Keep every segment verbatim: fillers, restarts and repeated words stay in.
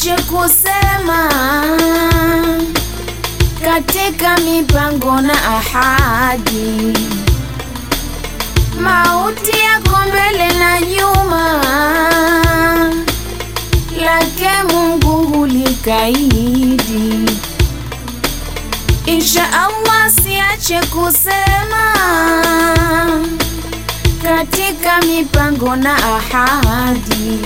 siache kusema katika mipango na ahadi, mauti yako mbele na nyuma, lake Mungu hulikaidi. Insha Allah siache kusema katika mipango na ahadi,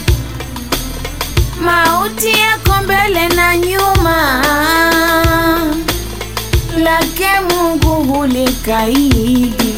mauti yako mbele na nyuma, lake Mungu hulikaidi.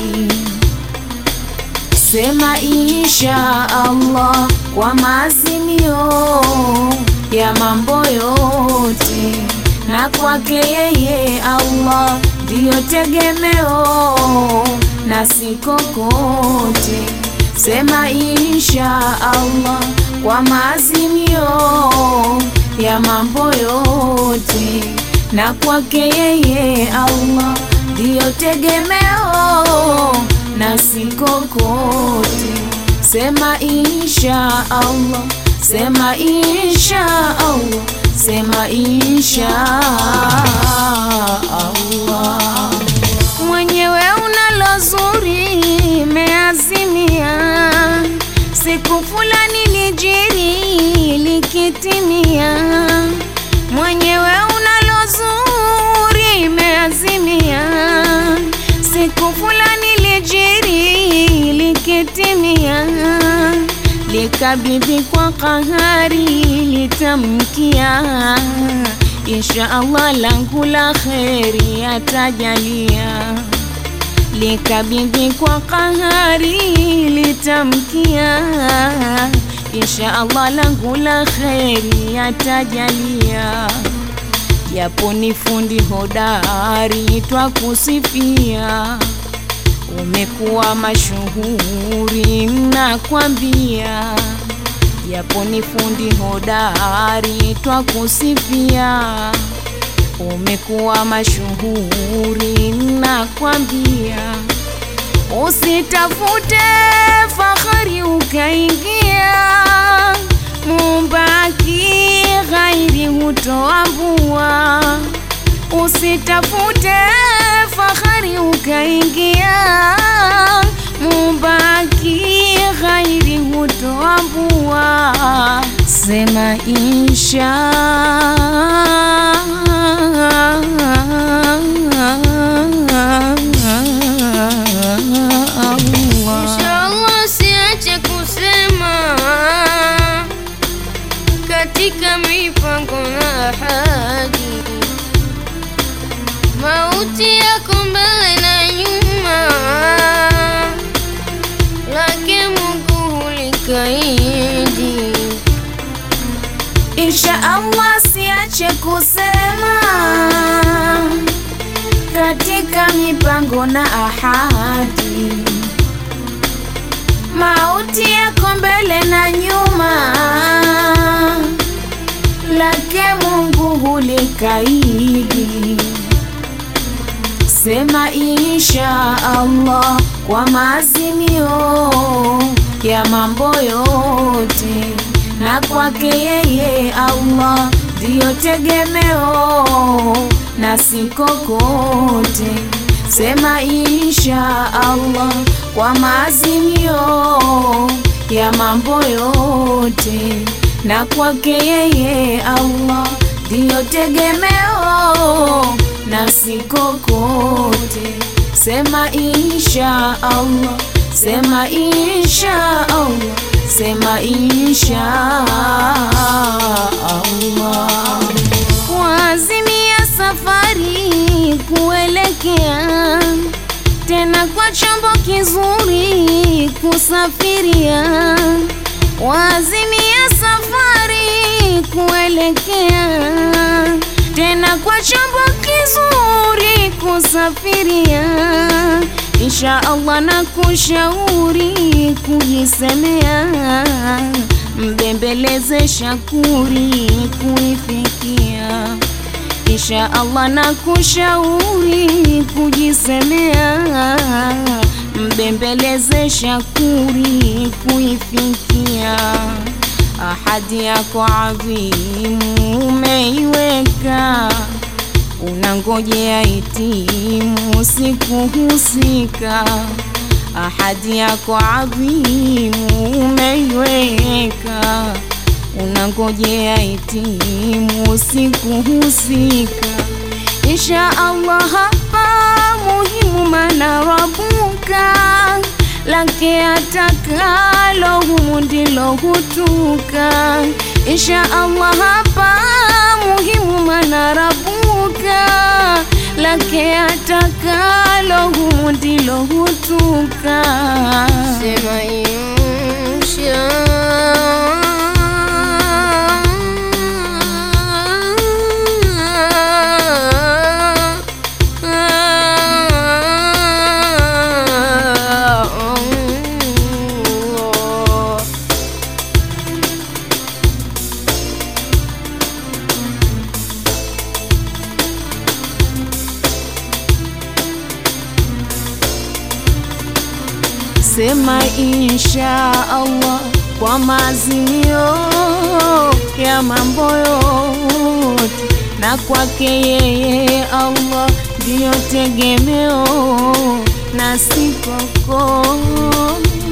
Sema insha Allah kwa maazimio ya mambo yote, na kwake yeye Allah ndiyo tegemeo na si kokote. Sema insha Allah kwa maazimio ya mambo yote, na kwake yeye Allah ndiyo tegemeo na si kokote. Sema insha Allah, sema insha Allah, sema insha Allah. Mwenyewe unalo zuri meazimia, siku fulani lijiri likitimia. Mwenyewe unalo zuri meazimia, siku fulani lijiri likitimia. Likabidhi kwa kahari litamkia, insha Allah langu la kheri atajalia. Likabidhi kwa kahari litamkia, insha Allah langu la kheri atajalia. Japo ni fundi hodari twakusifia, umekuwa mashuhuri nakwambia. Japo ni fundi hodari twakusifia, umekuwa mashuhuri nakwambia. Usitafute fahari ukaingia, Mumbaki ghairi hutoambua. Usitafute fahari ukaingia, Mumbaki ghairi hutoambua. Sema insha Inshallah siache kusema katika mipango na ahadi, mauti yako mbele na nyuma, lake Mungu hulikaidi. Insha Allah siache kusema katika mipango na ahadi, mauti yako mbele na nyuma, lake Mungu hulikaidi. Sema insha Allah kwa maazimio ya mambo yote, na kwake yeye Allah ndiyo tegemeo na si kokote. Sema insha Allah kwa maazimio ya mambo yote, na kwake yeye Allah ndiyo tegemeo na si kokote. Sema insha Allah, sema insha Allah, sema insha Allah. Kuazimia safari kuelekea, tena kwa chombo kizuri kusafiria. Wazimia safari kuelekea, tena kwa chombo kizuri kusafiria. Insha Allah na kushauri kujisemea, mbembeleze shakuri kuifikia. Insha Allah na kushauri kujisemea, mbembeleze shakuri kuifikia. ahadi yako adhimu umeiweka, unangojea itimu siku husika. Ahadi yako adhimu umeiweka, unangojea itimu siku husika. Insha Allah hapa muhimu mana Rabuka, lake atakalo humu ndilo hutuka. Insha Allah hapa muhimu mana Rabuka, lake atakalo humu ndilo hutuka. Sema insha Sema insha Allah kwa maazimio ya mambo yote, na kwake yeye Allah ndiyo tegemeo na si kokote.